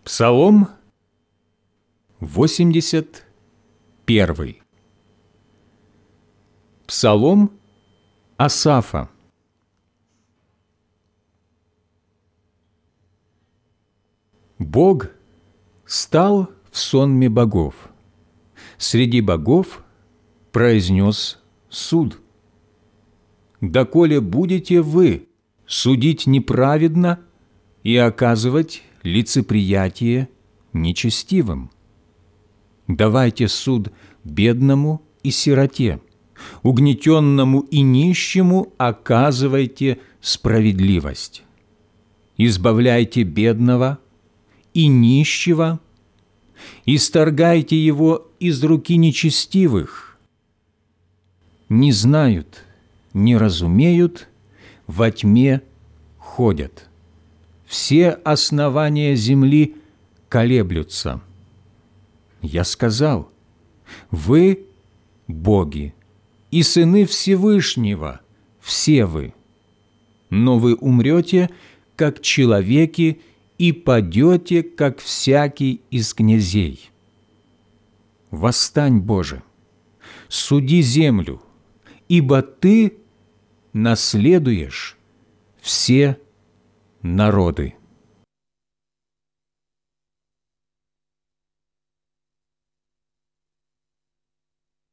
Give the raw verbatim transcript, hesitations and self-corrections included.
Псалом восемьдесят первый. Псалом Асафа. Бог стал в сонме богов, среди богов произнес суд. Доколе будете вы судить неправедно и оказывать лицеприятие нечестивым? Давайте суд бедному и сироте, угнетенному и нищему оказывайте справедливость. Избавляйте бедного и нищего, исторгайте его из руки нечестивых. Не знают, не разумеют, во тьме ходят. Все основания земли колеблются. Я сказал: вы боги и сыны Всевышнего, все вы, но вы умрете, как человеки, и падете, как всякий из князей. Восстань, Боже, суди землю, ибо Ты наследуешь все народы.